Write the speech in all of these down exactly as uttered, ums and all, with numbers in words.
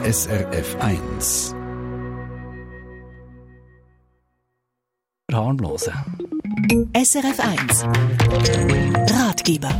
S R F eins. Harmlose. S R F eins Ratgeber.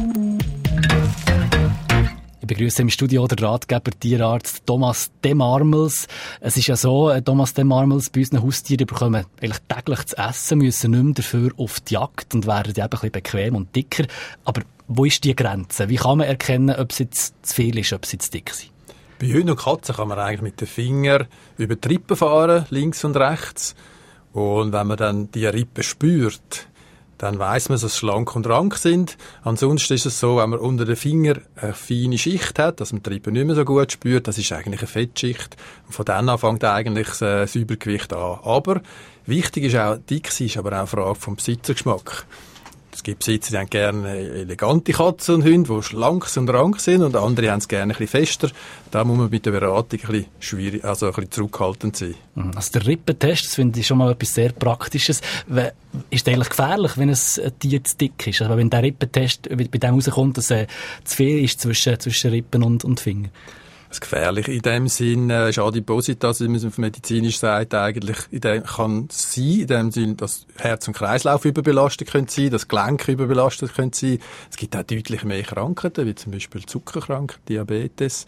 Ich begrüße im Studio den Ratgeber Tierarzt Thomas Demarmels. Es ist ja so, Thomas Demarmels, bei unseren Haustieren bekommen eigentlich täglich zu essen, müssen nicht mehr dafür auf die Jagd und werden eben ein bisschen bequem und dicker. Aber wo ist die Grenze? Wie kann man erkennen, ob es jetzt zu viel ist, ob sie zu dick sind? Bei Hunden und Katzen kann man eigentlich mit den Fingern über die Rippen fahren, links und rechts. Und wenn man dann die Rippen spürt, dann weiss man, dass sie schlank und rank sind. Ansonsten ist es so, wenn man unter den Fingern eine feine Schicht hat, dass man die Rippen nicht mehr so gut spürt, das ist eigentlich eine Fettschicht. Und von dann an fängt eigentlich das Übergewicht an. Aber wichtig ist auch, dick sein ist aber auch eine Frage vom Besitzergeschmack. Es gibt Besitzer, die haben gerne elegante Katzen und Hunde, die schlank und rank sind, und andere haben es gerne ein bisschen fester. Da muss man mit der Beratung ein bisschen schwierig, also ein bisschen zurückhaltend sein. Also der Rippentest, das finde ich schon mal etwas sehr Praktisches. Ist es eigentlich gefährlich, wenn ein Tier zu dick ist? Also wenn der Rippentest bei dem rauskommt, dass es zu viel ist zwischen, zwischen Rippen und, und Fingern? Das Gefährliche in dem Sinn äh, ist Adipositas, wie man es medizinisch sagt, eigentlich in dem, kann sein, in dem Sinn, dass Herz- und Kreislauf überbelastet können sein, dass Gelenke überbelastet können sein. Es gibt auch deutlich mehr Krankheiten, wie zum Beispiel Zuckerkrankheit, Diabetes.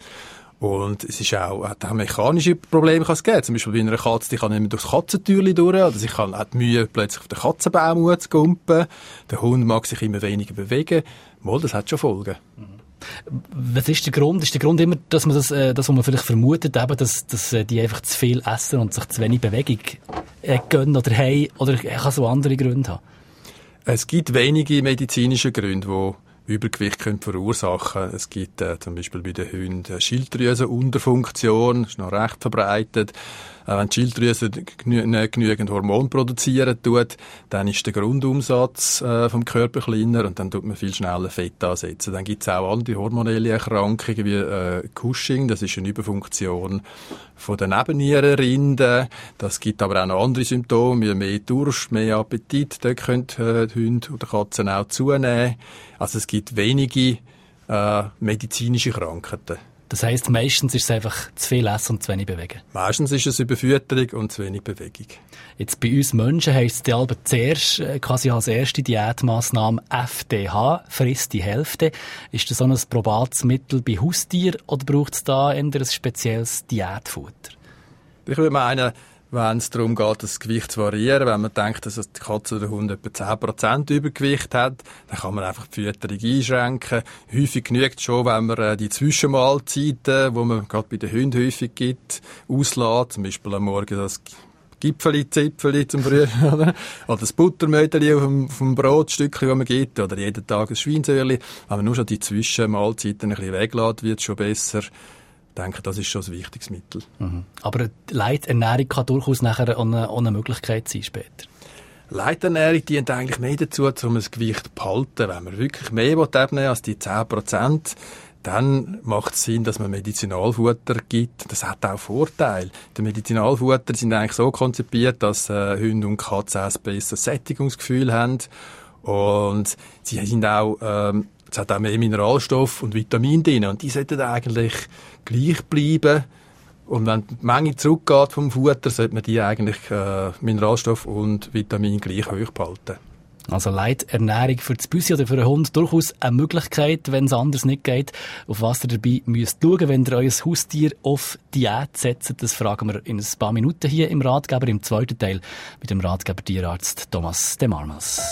Und es ist auch, hat auch mechanische Probleme kann es geben. Zum Beispiel bei einer Katze, die kann nicht mehr durchs Katzentürchen durch, oder sie kann, hat Mühe, plötzlich auf den Katzenbaum zu gumpen. Der Hund mag sich immer weniger bewegen. Mal, das hat schon Folgen. Mhm. Was ist der Grund? Ist der Grund immer, dass man das, äh, das was man vielleicht vermutet, eben, dass, dass äh, die einfach zu viel essen und sich zu wenig Bewegung äh, gönnen oder haben, oder kann es auch andere Gründe haben? Es gibt wenige medizinische Gründe, die Übergewicht können verursachen. Es gibt äh, zum Beispiel bei den Hunden Schilddrüsenunterfunktion, das ist noch recht verbreitet. Äh, wenn die Schilddrüse genü- nicht genügend Hormon produzieren tut, dann ist der Grundumsatz äh, vom Körper kleiner und dann tut man viel schneller Fett ansetzen. Dann gibt es auch andere hormonelle Erkrankungen wie äh, Cushing, das ist eine Überfunktion von der Nebennierenrinde. Das gibt aber auch noch andere Symptome, wie mehr Durst, mehr Appetit. Dort können äh, die Hunde oder Katzen auch zunehmen. Also es gibt wenige äh, medizinische Krankheiten. Das heisst, meistens ist es einfach zu viel Essen und zu wenig Bewegen. Meistens ist es Überfütterung und zu wenig Bewegung. Jetzt bei uns Menschen heisst es aber zuerst, quasi als erste Diätmaßnahme F D H, frisst die Hälfte. Ist das so ein probates Mittel bei Haustieren oder braucht es da eher ein spezielles Diätfutter? Ich würde meinen, wenn es darum geht, das Gewicht zu variieren, wenn man denkt, dass die Katze oder der Hund etwa zehn Prozent Übergewicht hat, dann kann man einfach die Fütterung einschränken. Häufig genügt es schon, wenn man äh, die Zwischenmahlzeiten, die man gerade bei den Hunden häufig gibt, auslässt. Zum Beispiel am Morgen das Gipfeli, Zipfeli zum Frühstück, oder? Oder das Buttermödeli auf dem, vom Brotstückchen, das man gibt, oder jeden Tag ein Schweinsöhrli. Wenn man nur schon die Zwischenmahlzeiten ein bisschen weglässt, wird es schon besser. Ich denke, das ist schon ein wichtiges Mittel. Mhm. Aber Leiternährung kann durchaus nachher auch eine, auch eine Möglichkeit sein später. Leiternährung dient eigentlich mehr dazu, um das Gewicht zu behalten. Wenn man wirklich mehr abnehmen will als die zehn Prozent, dann macht es Sinn, dass man Medizinalfutter gibt. Das hat auch Vorteile. Die Medizinalfutter sind eigentlich so konzipiert, dass äh, Hunde und Katzen ein besseres Sättigungsgefühl haben. Und sie sind auch... Ähm, Es hat auch mehr Mineralstoff und Vitamin drin. Und die sollten eigentlich gleich bleiben. Und wenn die Menge zurückgeht vom Futter, sollte man die eigentlich äh, Mineralstoff und Vitamin gleich hoch behalten. Also Leiternährung für das Büssi oder für einen Hund durchaus eine Möglichkeit, wenn es anders nicht geht. Auf was ihr dabei müsst schauen, wenn ihr euer Haustier auf Diät setzt, das fragen wir in ein paar Minuten hier im Ratgeber, im zweiten Teil mit dem Ratgeber Tierarzt Thomas Demarmels.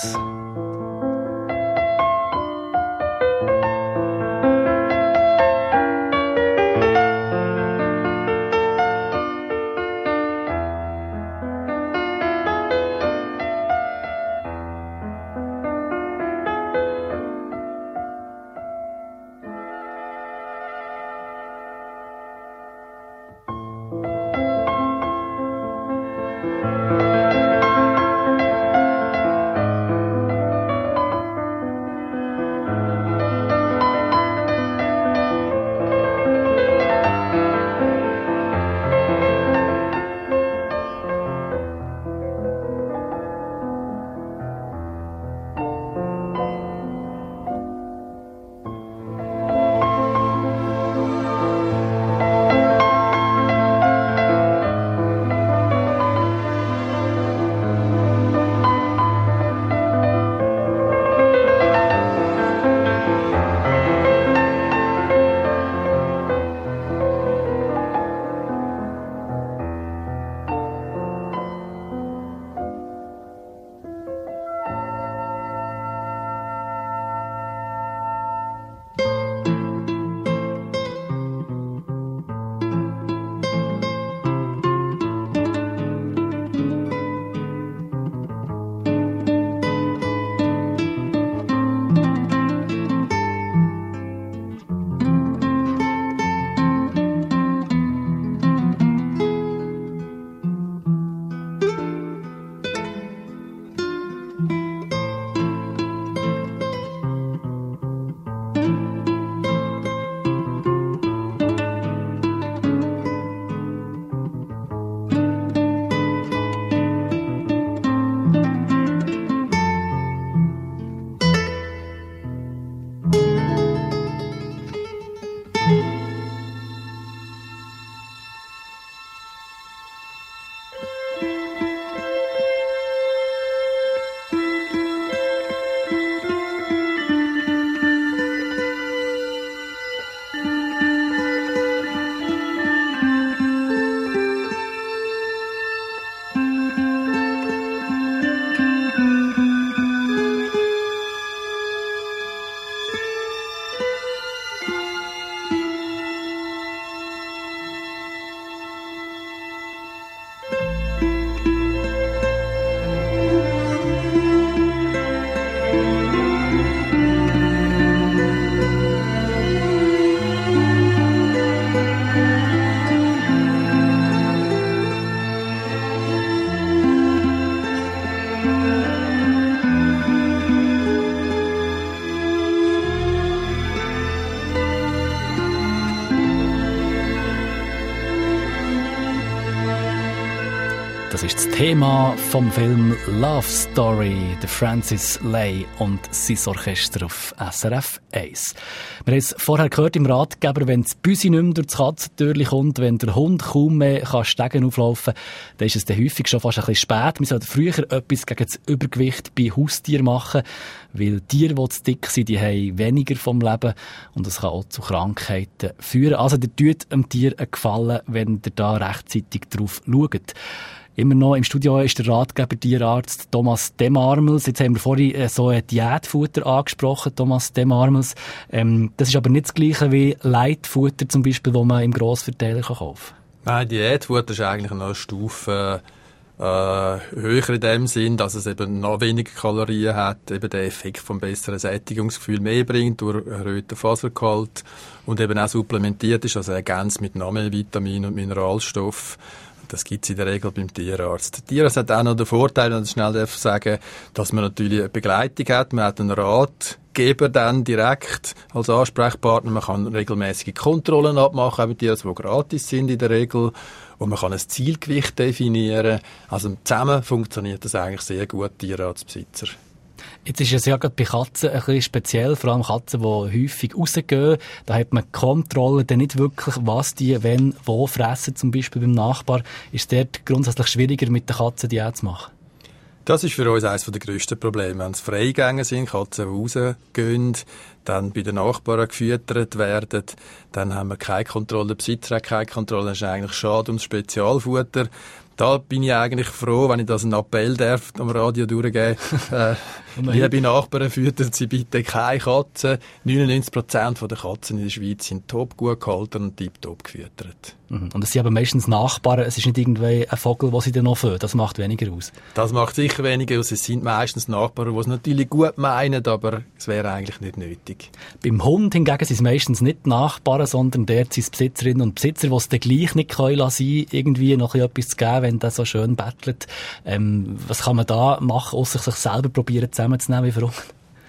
Das ist das Thema vom Film Love Story, der Francis Lay und sein Orchester auf S R F eins. Wir haben es vorher gehört im Ratgeber, wenn das Büsi nicht mehr durch das Katzentürchen kommt, wenn der Hund kaum mehr kann Stegen auflaufen kann, dann ist es dann häufig schon fast ein bisschen spät. Wir sollten früher etwas gegen das Übergewicht bei Haustieren machen, weil Tiere, die zu dick sind, die haben weniger vom Leben und das kann auch zu Krankheiten führen. Also der tut dem Tier einen Gefallen, wenn ihr da rechtzeitig drauf schaut. Immer noch im Studio ist der Ratgeber Tierarzt Thomas Demarmels. Jetzt haben wir vorhin äh, so ein Diätfutter angesprochen, Thomas Demarmels. Ähm, das ist aber nicht das Gleiche wie Leitfutter zum Beispiel, das man im Grossverteiler kaufen kann. Nein, Diätfutter ist eigentlich noch eine Stufe äh, höher in dem Sinn, dass es eben noch weniger Kalorien hat, eben den Effekt vom besseren Sättigungsgefühl mehr bringt durch erhöhten Fasergehalt und eben auch supplementiert ist, also ergänzt mit noch mehr Vitaminen und Mineralstoffen. Das gibt es in der Regel beim Tierarzt. Der Tierarzt hat auch noch den Vorteil, wenn ich schnell sagen darf, dass man natürlich eine Begleitung hat. Man hat einen Ratgeber dann direkt als Ansprechpartner. Man kann regelmäßige Kontrollen abmachen, auch mit Tierarzt, die gratis sind in der Regel. Und man kann ein Zielgewicht definieren. Also zusammen funktioniert das eigentlich sehr gut, Tierarztbesitzer. Jetzt ist es ja gerade bei Katzen ein bisschen speziell, vor allem Katzen, die häufig rausgehen. Da hat man Kontrolle dann nicht wirklich, was die, wenn, wo fressen, zum Beispiel beim Nachbar. Ist es dort grundsätzlich schwieriger, mit den Katzen Diät zu machen? Das ist für uns eines der grössten Probleme. Wenn es Freigänger sind, Katzen, die rausgehen, dann bei den Nachbarn gefüttert werden, dann haben wir keine Kontrolle, der Besitzer hat keine Kontrolle, das ist eigentlich schade ums Spezialfutter. Da bin ich eigentlich froh, wenn ich das einen Appell darf am Radio durchgeben. äh, liebe Nachbarn, füttern Sie bitte keine Katzen. neunundneunzig Prozent der Katzen in der Schweiz sind top gut gehalten und tiptop gefüttert. Mhm. Und es sind aber meistens Nachbarn, es ist nicht irgendwie ein Vogel, den sie dann noch föhnen. Das macht weniger aus. Das macht sicher weniger aus. Es sind meistens Nachbarn, die es natürlich gut meinen, aber es wäre eigentlich nicht nötig. Beim Hund hingegen sind es meistens nicht Nachbarn, sondern dort sind es Besitzerinnen und Besitzer, die es dann gleich nicht können lassen, irgendwie noch etwas zu geben, wenn der so schön bettelt. Ähm, was kann man da machen, ausser sich selber probieren zusammenzunehmen wie verrückt?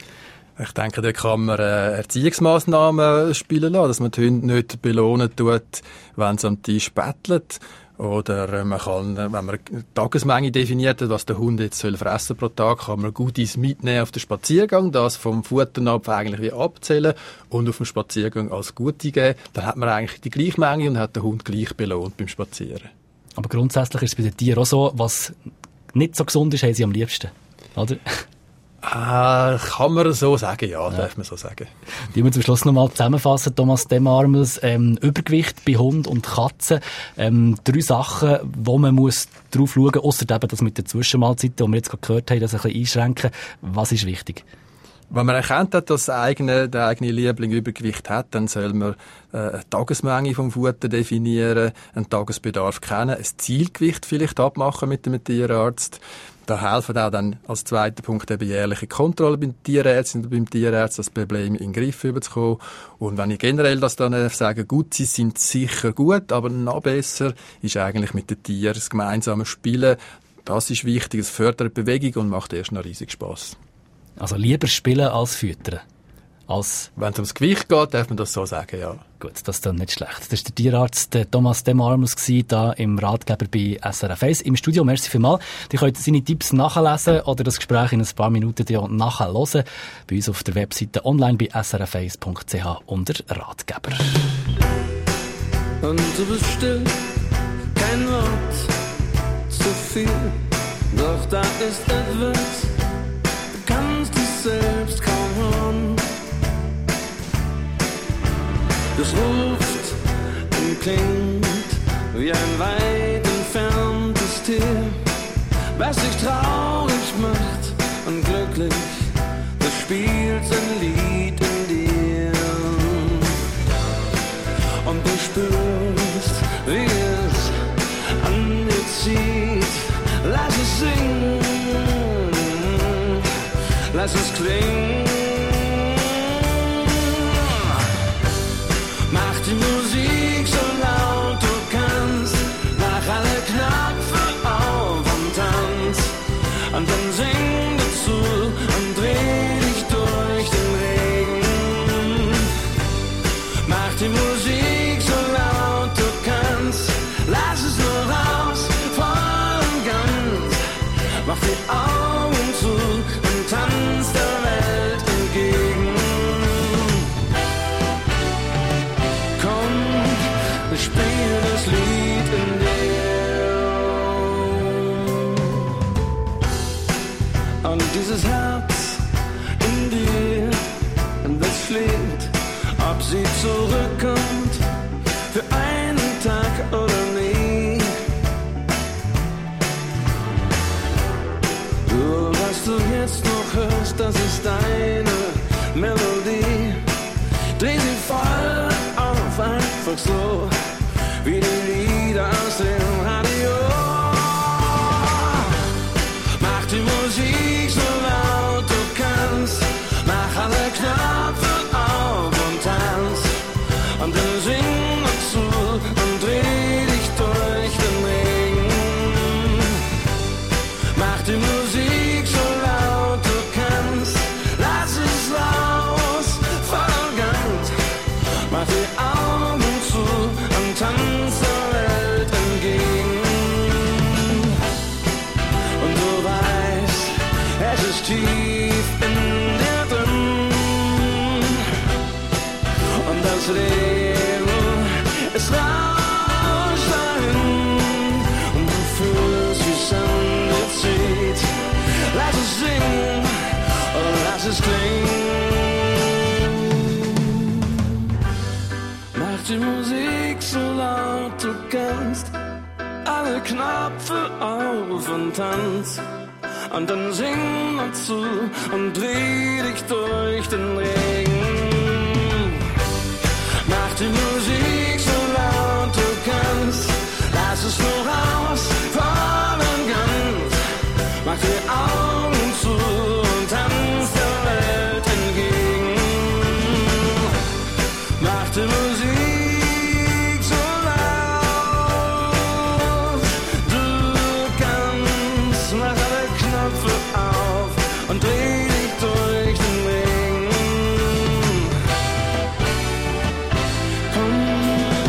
Ich denke, da kann man äh, Erziehungsmaßnahmen spielen lassen, dass man die Hunde nicht belohnen tut, wenn sie am Tisch betteln. Oder äh, man kann, wenn man eine Tagesmenge definiert hat, was der Hund jetzt soll fressen pro Tag, kann man Goodies mitnehmen auf den Spaziergang, das vom Futternapf eigentlich wie abzählen und auf dem Spaziergang als Gute geben. Dann hat man eigentlich die gleiche Menge und hat den Hund gleich belohnt beim Spazieren. Aber grundsätzlich ist es bei den Tieren auch so, was nicht so gesund ist, haben sie am liebsten, oder? Äh, kann man so sagen, ja, ja. Darf man so sagen. Die wir zum Schluss noch mal zusammenfassen, Thomas Demarmels, ähm, Übergewicht bei Hund und Katzen, ähm, drei Sachen, wo man muss drauf schauen, ausser eben das mit den Zwischenmahlzeiten, die wir jetzt gerade gehört haben, das ein bisschen einschränken. Was ist wichtig? Wenn man erkennt hat, dass der eigene, der eigene Liebling Übergewicht hat, dann soll man äh, eine Tagesmenge vom Futter definieren, einen Tagesbedarf kennen, ein Zielgewicht vielleicht abmachen mit dem Tierarzt. Da helfen auch dann als zweiter Punkt eben jährliche Kontrolle beim Tierärztin oder beim Tierarzt, das Problem in den Griff überzukommen. Und wenn ich generell das dann sage, gut, sie sind sicher gut, aber noch besser ist eigentlich mit den Tieren das gemeinsame Spielen. Das ist wichtig, es fördert Bewegung und macht erst noch riesig Spass. Also lieber spielen als füttern? Als Wenn es ums Gewicht geht, darf man das so sagen, ja. Gut, das ist dann nicht schlecht. Das war der Tierarzt der Thomas Demarmels hier im Ratgeber bei S R F eins. Im Studio, merci vielmals. Die könnt seine Tipps nachlesen oder das Gespräch in ein paar Minuten nachhören. Bei uns auf der Webseite online bei s r f eins punkt c h unter Ratgeber. Und du bist still, kein Wort, zu viel, doch da ist etwas, du kannst es selbst kaum hören. Es ruft und klingt wie ein weit entferntes Tier, was dich traurig macht und glücklich, das spielt sein Lied in dir. Und du spürst, wie es an dir zieht. Lass es singen, lass es klingen. Mach die Musik so laut du kannst, mach alle Knöpfe auf und tanz. Und dann sing dazu und dreh dich durch den Regen. Mach die Musik so laut du kannst, lass es nur raus, voll und ganz. spiel das Lied in dir. Und dieses Herz in dir, das schlägt, ob sie zurückkommt für einen Tag oder nie. Du, was du jetzt noch hörst, das ist deine Melodie. Dreh sie voll auf, einfach so, wie die Lieder aus dem Radio. Mach die Musik so laut du kannst, mach alle Knöpfe auf und tanz. Und dann sing dazu und dreh dich durch den Regen. Mach die Musik so laut du kannst, lass es raus, voll ganz. Mach die Augen zu und tanz der Welt entgegen. Und du weißt, es ist tief in dir drin. Und das Leben, es rauscht dahin. Und du fühlst, wie es an dir zieht. Lass es singen und lass es klingen. Mach die Musik so laut du kannst, alle Knöpfe auf und tanz. Und dann sing dazu und dreh dich durch den Regen. Mach die Musik so laut du kannst, lass es nur raus, voll und ganz. Mach die Augen zu und tanz der Welt entgegen. Mach die Musik so laut du kannst, mach alle Knöpfe auf und dreh dich durch den Regen. Komm.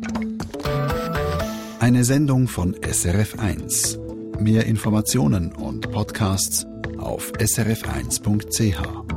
Eine Sendung von S R F eins. Mehr Informationen und Podcasts auf s r f eins punkt c h.